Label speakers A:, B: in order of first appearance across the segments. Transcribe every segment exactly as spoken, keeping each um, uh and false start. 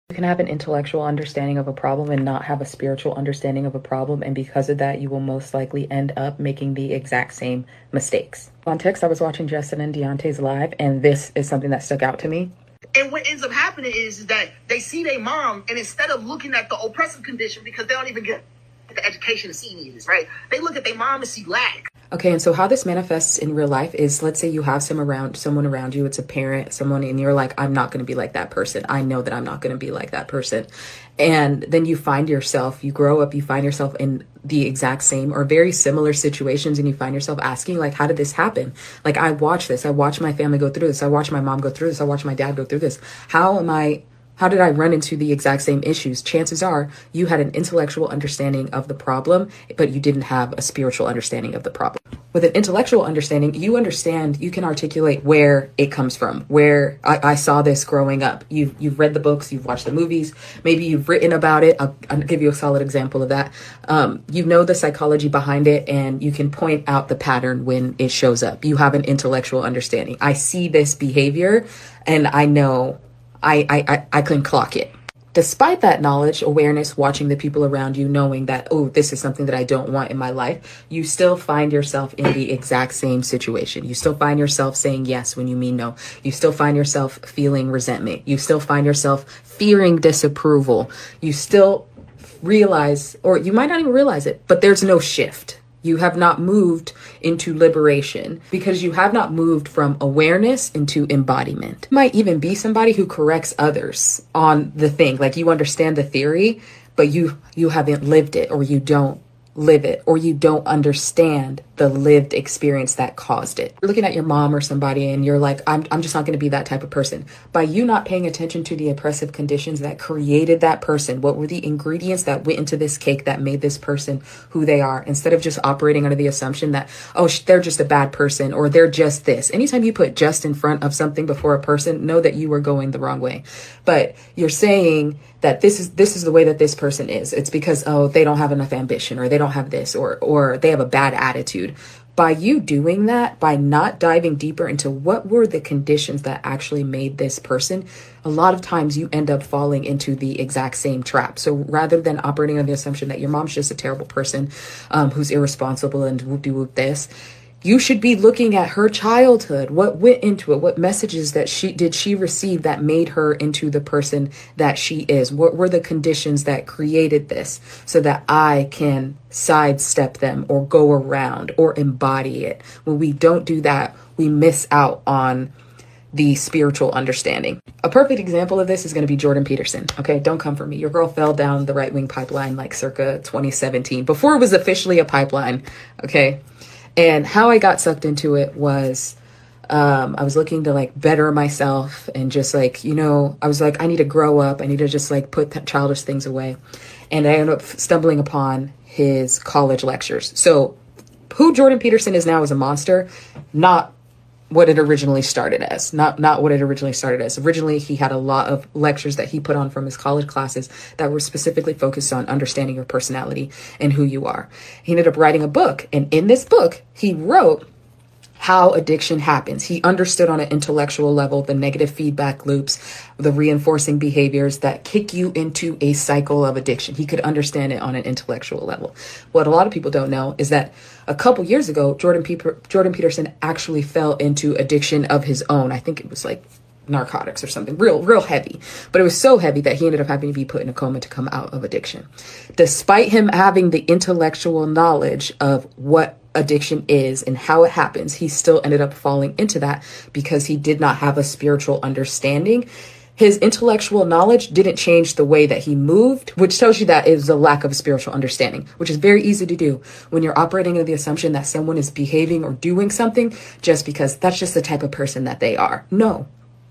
A: You can have an intellectual understanding of a problem and not have a spiritual understanding of a problem. And because of that, you will most likely end up making the exact same mistakes. Context, I was watching Justin and Deontay's live, and this is something that stuck out to me.
B: And what ends up happening is, is that they see their mom, and instead of looking at the oppressive condition, because they don't even get the education to see any of this, right? They look at their mom and see lack.
A: Okay, and so how this manifests in real life is, let's say you have some around someone around you, it's a parent, someone, and you're like, I'm not going to be like that person. I know that I'm not going to be like that person. And then you find yourself, you grow up, you find yourself in the exact same or very similar situations, and you find yourself asking, like, how did this happen? Like, I watch this, I watch my family go through this, I watch my mom go through this, I watch my dad go through this. How am I How did I run into the exact same issues? Chances are you had an intellectual understanding of the problem, but you didn't have a spiritual understanding of the problem. With an intellectual understanding, you understand, you can articulate where it comes from, where I, I saw this growing up. You've, you've read the books, you've watched the movies, maybe you've written about it. I'll, I'll give you a solid example of that. Um, you know the psychology behind it, and you can point out the pattern when it shows up. You have an intellectual understanding. I see this behavior, and I know I, I, I can clock it. Despite that knowledge, awareness, watching the people around you, knowing that, oh, this is something that I don't want in my life, you still find yourself in the exact same situation. You still find yourself saying yes when you mean no. You still find yourself feeling resentment. You still find yourself fearing disapproval. You still realize, or you might not even realize it, but there's no shift. You have not moved into liberation because you have not moved from awareness into embodiment. You might even be somebody who corrects others on the thing. Like, you understand the theory, but you you haven't lived it, or you don't live it, or you don't understand the lived experience that caused it. You're looking at your mom or somebody and you're like, I'm, I'm just not going to be that type of person. By you not paying attention to the oppressive conditions that created that person, what were the ingredients that went into this cake that made this person who they are, instead of just operating under the assumption that, oh, they're just a bad person, or they're just this. Anytime you put just in front of something before a person, know that you are going the wrong way. But you're saying that this is this is the way that this person is. It's because, oh, they don't have enough ambition, or they don't have this, or or they have a bad attitude. By you doing that, by not diving deeper into what were the conditions that actually made this person, a lot of times you end up falling into the exact same trap. So rather than operating on the assumption that your mom's just a terrible person um, who's irresponsible and whoop-de-whoop this, you should be looking at her childhood. What went into it? What messages that she did she receive that made her into the person that she is? What were the conditions that created this, so that I can sidestep them or go around or embody it? When we don't do that, we miss out on the spiritual understanding. A perfect example of this is going to be Jordan Peterson. Okay, don't come for me. Your girl fell down the right-wing pipeline like circa twenty seventeen, before it was officially a pipeline. Okay. And how I got sucked into it was um, I was looking to like better myself, and just like, you know, I was like, I need to grow up. I need to just like put th- childish things away. And I ended up stumbling upon his college lectures. So who Jordan Peterson is now is a monster, not what it originally started as, not not what it originally started as. Originally, he had a lot of lectures that he put on from his college classes that were specifically focused on understanding your personality and who you are. He ended up writing a book, and in this book, he wrote how addiction happens. He understood on an intellectual level the negative feedback loops, the reinforcing behaviors that kick you into a cycle of addiction. He could understand it on an intellectual level. What a lot of people don't know is that a couple years ago, Jordan Pe- Jordan Peterson actually fell into addiction of his own. I think it was like narcotics or something real, real heavy. But it was so heavy that he ended up having to be put in a coma to come out of addiction. Despite him having the intellectual knowledge of what addiction is and how it happens, he still ended up falling into that because he did not have a spiritual understanding. His intellectual knowledge didn't change the way that he moved, which tells you that it was a lack of spiritual understanding, which is very easy to do when you're operating under the assumption that someone is behaving or doing something just because that's just the type of person that they are. No,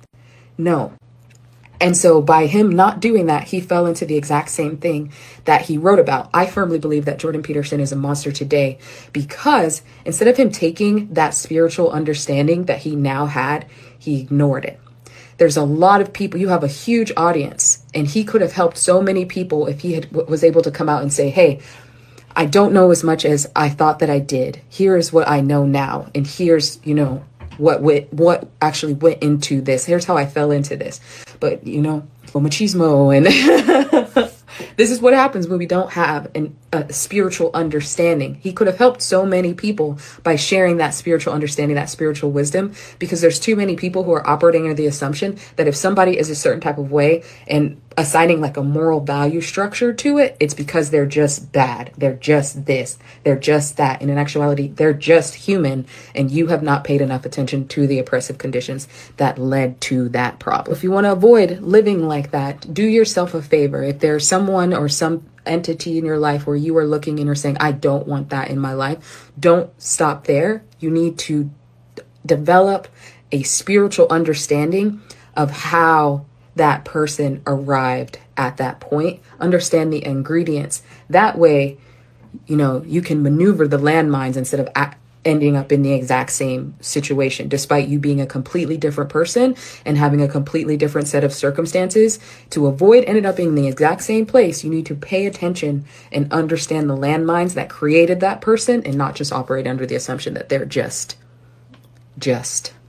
A: no. And so by him not doing that, he fell into the exact same thing that he wrote about. I firmly believe that Jordan Peterson is a monster today because instead of him taking that spiritual understanding that he now had, he ignored it. There's a lot of people, you have a huge audience, and he could have helped so many people if he had, was able to come out and say, hey, I don't know as much as I thought that I did. Here is what I know now. And here's, you know, what went, what actually went into this. Here's how I fell into this. but you know, for machismo. And this is what happens when we don't have an, a spiritual understanding. He could have helped so many people by sharing that spiritual understanding, that spiritual wisdom, because there's too many people who are operating under the assumption that if somebody is a certain type of way and assigning like a moral value structure to it, it's because they're just bad. They're just this. They're just that. And in actuality, they're just human. And you have not paid enough attention to the oppressive conditions that led to that problem. If you want to avoid living like that, do yourself a favor. If there's someone or some entity in your life where you are looking and you're saying, I don't want that in my life, don't stop there. You need to d- develop a spiritual understanding of how that person arrived at that point. Understand the ingredients. That way, you know, you can maneuver the landmines instead of a- ending up in the exact same situation, despite you being a completely different person and having a completely different set of circumstances. To avoid ending up in the exact same place, you need to pay attention and understand the landmines that created that person and not just operate under the assumption that they're just, just